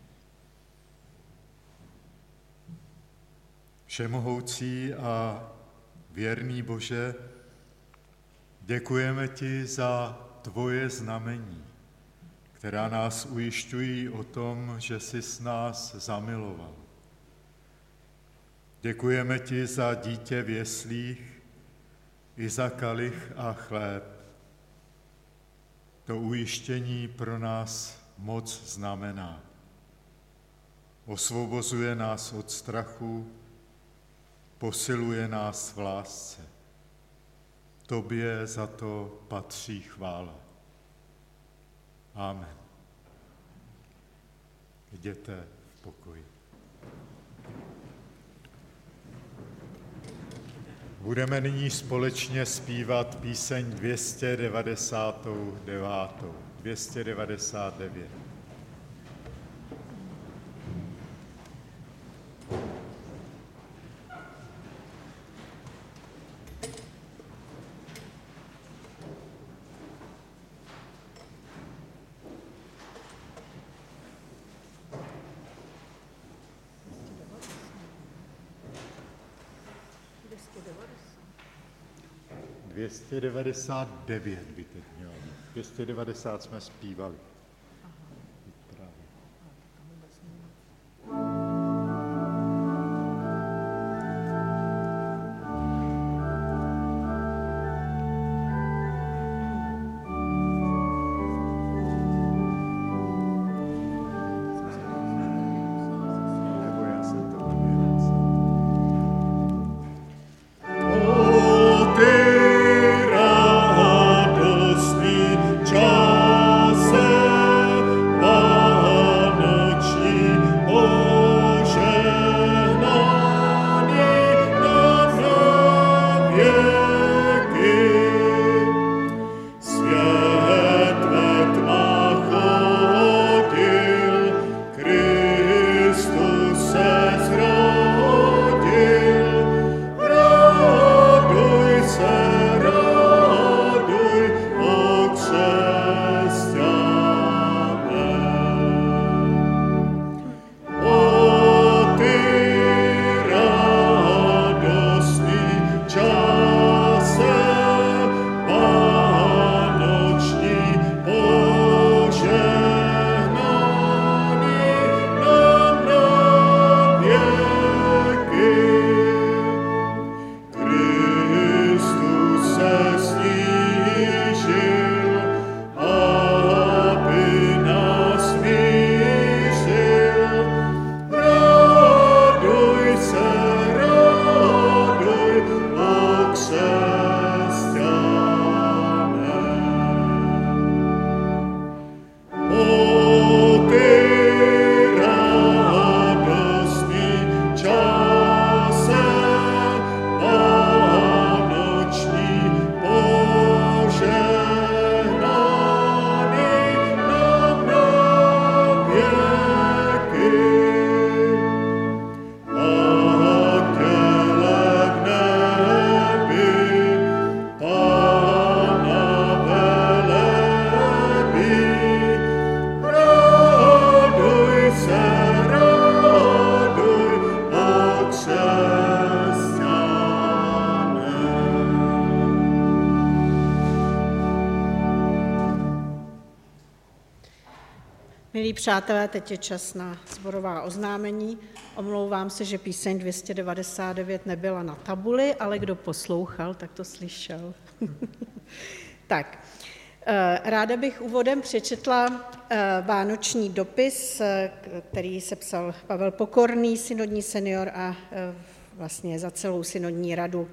Všemohoucí a věrný Bože, děkujeme ti za tvoje znamení, která nás ujišťují o tom, že jsi s nás zamiloval. Děkujeme ti za dítě v jeslích i za kalich a chléb. To ujištění pro nás moc znamená. Osvobozuje nás od strachu, posiluje nás v lásce. Tobě za to patří chvála. Amen. Jděte v pokoji. Budeme nyní společně zpívat píseň dvě stě devadesát devět. dvě stě devadesát devět. dvě stě devadesát devět by teď mělo být. dvě stě devadesát jsme zpívali. Milí přátelé, teď je čas na sborová oznámení. Omlouvám se, že píseň dvě stě devadesát devět nebyla na tabuli, ale kdo poslouchal, tak to slyšel. Tak, ráda bych úvodem přečetla vánoční dopis, který sepsal Pavel Pokorný, synodní senior a vlastně za celou synodní radu.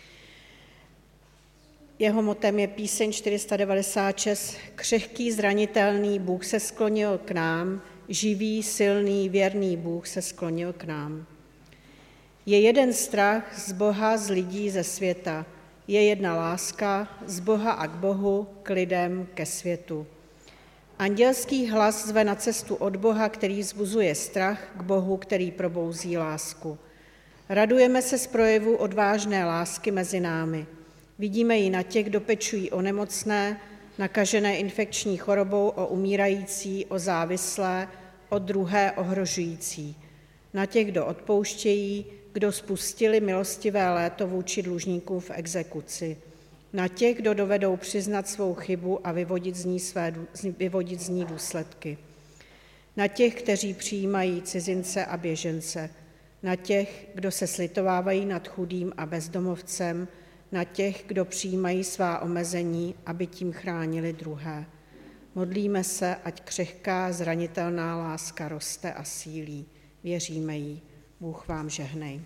Jeho motem je píseň čtyři sta devadesát šest. Křehký, zranitelný Bůh se sklonil k nám, živý, silný, věrný Bůh se sklonil k nám. Je jeden strach z Boha, z lidí, ze světa. Je jedna láska z Boha a k Bohu, k lidem, ke světu. Andělský hlas zve na cestu od Boha, který vzbuzuje strach, k Bohu, který probouzí lásku. Radujeme se z projevu odvážné lásky mezi námi. Vidíme ji na těch, kdo pečují o nemocné, nakažené infekční chorobou, o umírající, o závislé, o druhé ohrožující. Na těch, kdo odpouštějí, kdo spustili milostivé léto vůči dlužníkům v exekuci. Na těch, kdo dovedou přiznat svou chybu a vyvodit z ní, své, vyvodit z ní důsledky. Na těch, kteří přijímají cizince a běžence. Na těch, kdo se slitovávají nad chudým a bezdomovcem. Na těch, kdo přijímají svá omezení, aby tím chránili druhé. Modlíme se, ať křehká, zranitelná láska roste a sílí. Věříme jí. Bůh vám žehnej.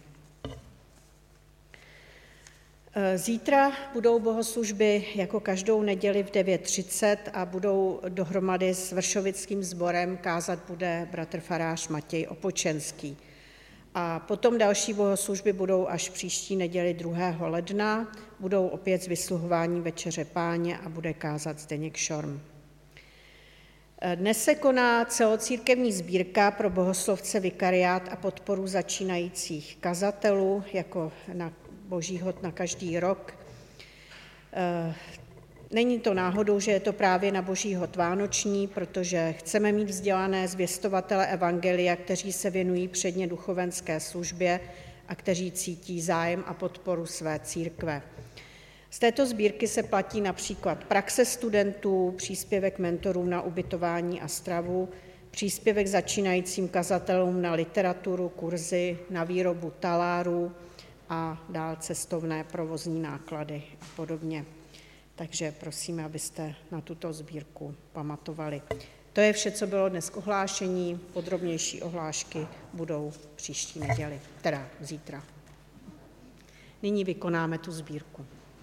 Zítra budou bohoslužby jako každou neděli v devět třicet a budou dohromady s vršovickým sborem kázat bude bratr farář Matěj Opočenský. A potom další bohoslužby budou až příští neděli druhého ledna, budou opět s vysluhováním Večeře Páně a bude kázat Zdeněk Šorm. Dnes se koná celocírkevní sbírka pro bohoslovce, vikariát a podporu začínajících kazatelů jako na Boží hod na každý rok. Není to náhodou, že je to právě na Boží hod vánoční, protože chceme mít vzdělané zvěstovatele evangelia, kteří se věnují předně duchovenské službě a kteří cítí zájem a podporu své církve. Z této sbírky se platí například praxe studentů, příspěvek mentorům na ubytování a stravu, příspěvek začínajícím kazatelům na literaturu, kurzy, na výrobu talárů a dál cestovné provozní náklady a podobně. Takže prosím, abyste na tuto sbírku pamatovali. To je vše, co bylo dnes k ohlášení. Podrobnější ohlášky budou příští neděli, teda zítra. Nyní vykonáme tu sbírku.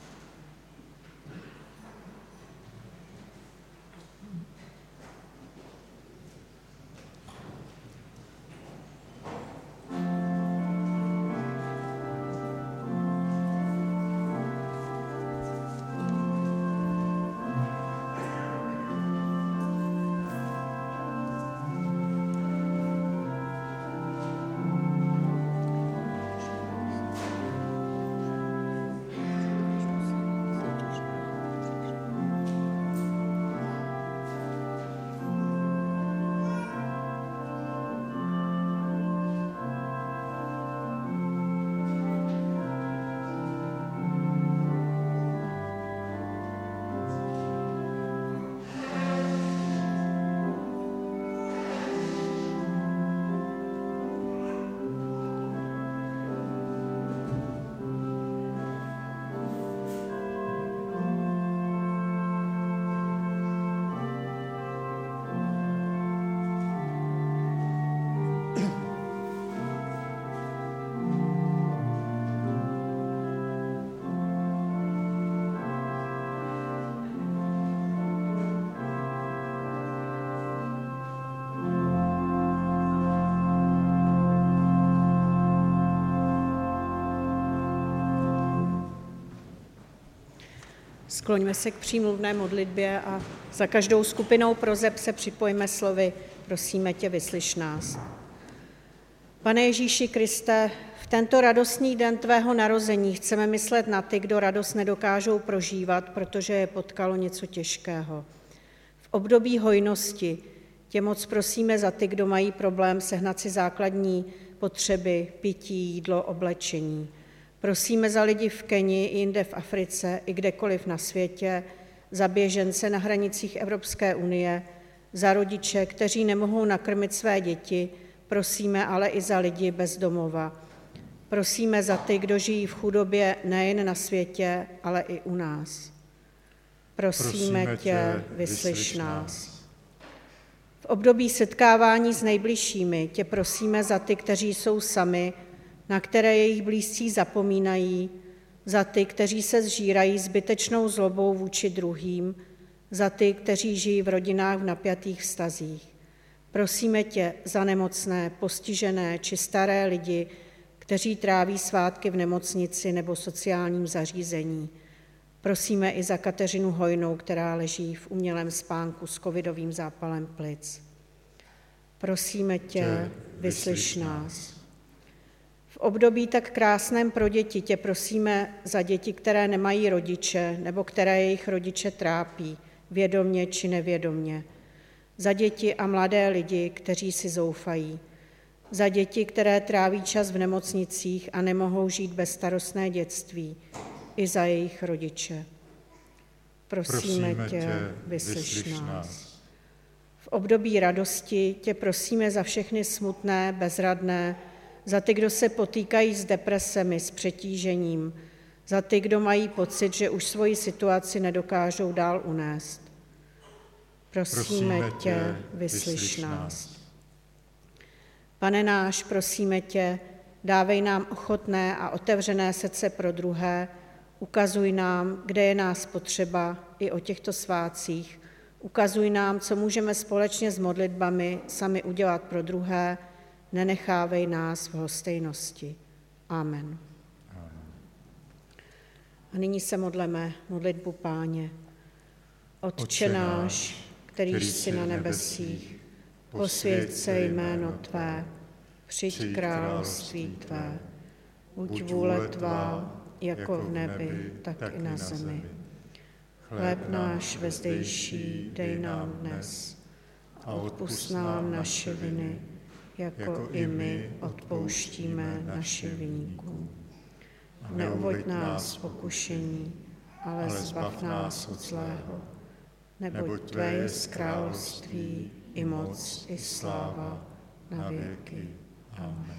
Skloňme se k přímluvné modlitbě a za každou skupinou proseb se připojíme slovy prosíme tě, vyslyš nás. Pane Ježíši Kriste, v tento radostný den tvého narození chceme myslet na ty, kdo radost nedokážou prožívat, protože je potkalo něco těžkého. V období hojnosti tě moc prosíme za ty, kdo mají problém sehnat si základní potřeby, pití, jídlo, oblečení. Prosíme za lidi v Keni, i jinde v Africe, i kdekoliv na světě, za běžence na hranicích Evropské unie, za rodiče, kteří nemohou nakrmit své děti, prosíme ale i za lidi bez domova. Prosíme za ty, kdo žijí v chudobě nejen na světě, ale i u nás. Prosíme, prosíme tě, vyslyš nás. V období setkávání s nejbližšími tě prosíme za ty, kteří jsou sami, na které jejich blízcí zapomínají, za ty, kteří se zžírají zbytečnou zlobou vůči druhým, za ty, kteří žijí v rodinách v napjatých vztazích. Prosíme tě za nemocné, postižené či staré lidi, kteří tráví svátky v nemocnici nebo sociálním zařízení. Prosíme i za Kateřinu Hojnou, která leží v umělém spánku s covidovým zápalem plic. Prosíme tě, vyslyš nás. V období tak krásném pro děti tě prosíme za děti, které nemají rodiče nebo které jejich rodiče trápí, vědomně či nevědomně. Za děti a mladé lidi, kteří si zoufají. Za děti, které tráví čas v nemocnicích a nemohou žít bezstarostné dětství. I za jejich rodiče. Prosíme, prosíme tě, vyslyš nás. nás. V období radosti tě prosíme za všechny smutné, bezradné, za ty, kdo se potýkají s depresemi, s přetížením, za ty, kdo mají pocit, že už svoji situaci nedokážou dál unést. Prosíme, prosíme tě, vyslyš nás. Pane náš, prosíme tě, dávej nám ochotné a otevřené srdce pro druhé, ukazuj nám, kde je nás potřeba i o těchto svátcích, ukazuj nám, co můžeme společně s modlitbami sami udělat pro druhé, nenechávej nás v lhostejnosti. Amen. Amen. A nyní se modleme modlitbu Páně. Otče náš, který jsi na nebesích, posvěť se jméno Tvé, přijď království Tvé, buď vůle Tvá, jako v nebi, tak i na zemi. Chléb náš vezdejší dej nám dnes a odpusť nám naše viny, jako i my odpouštíme našim viníkům. Neuvoď nás v pokušení, ale zbav nás od zlého. Neboť Tvé je království, i moc, i sláva, na věky. Amen.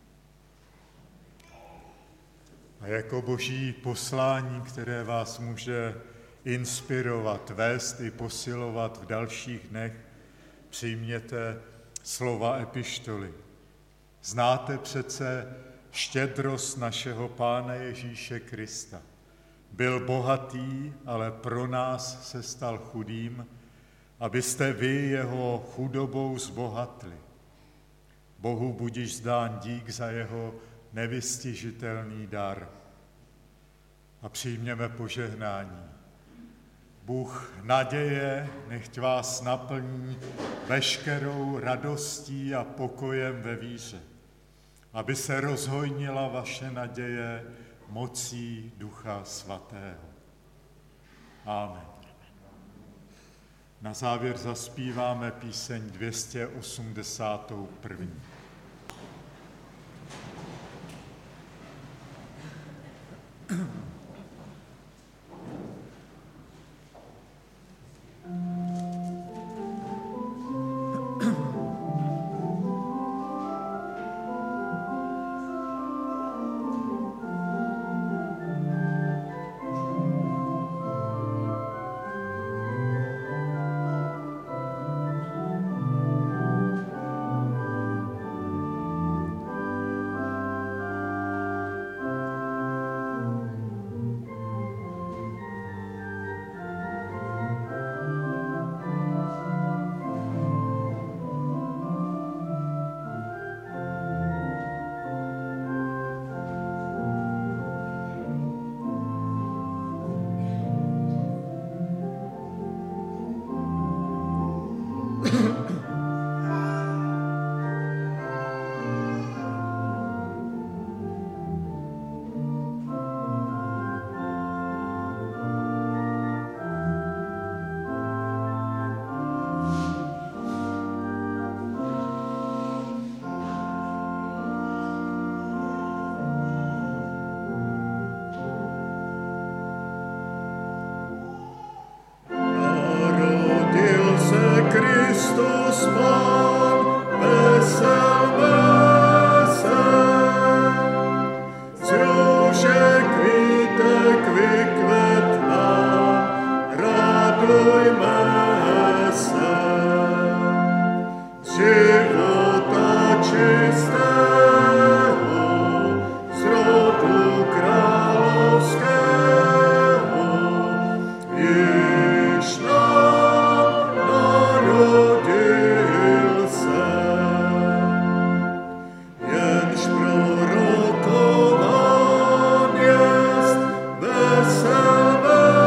A jako boží poslání, které vás může inspirovat, vést i posilovat v dalších dnech, přijměte slova epištoly. Znáte přece štědrost našeho Pána Ježíše Krista. Byl bohatý, ale pro nás se stal chudým, abyste vy jeho chudobou zbohatli. Bohu budiž zdán dík za jeho nevystižitelný dar. A přijměme požehnání. Bůh naděje, nechť vás naplní veškerou radostí a pokojem ve víře, aby se rozhojnila vaše naděje mocí Ducha Svatého. Amen. Na závěr zaspíváme píseň dvě stě osmdesát jedna. Wesołe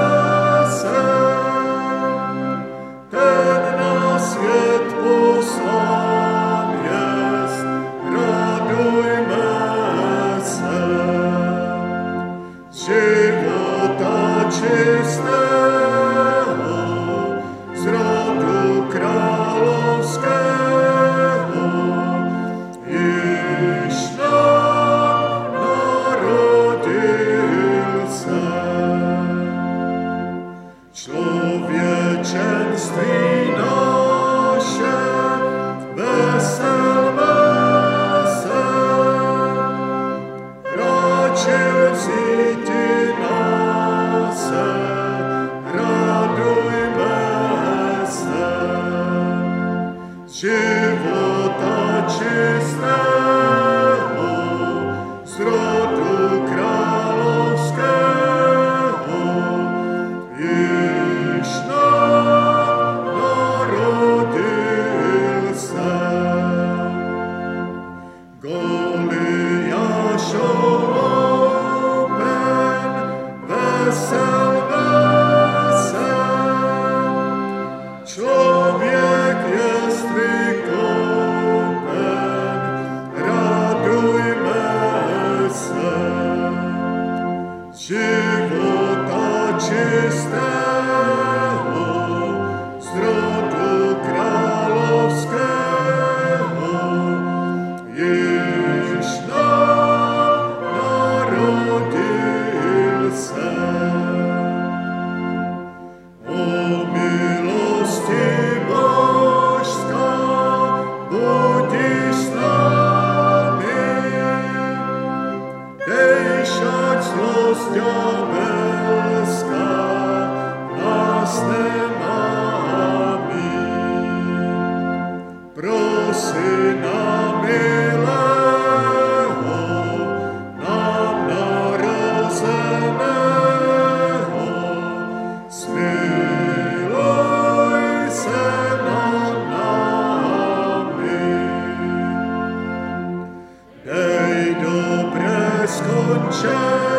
skončení.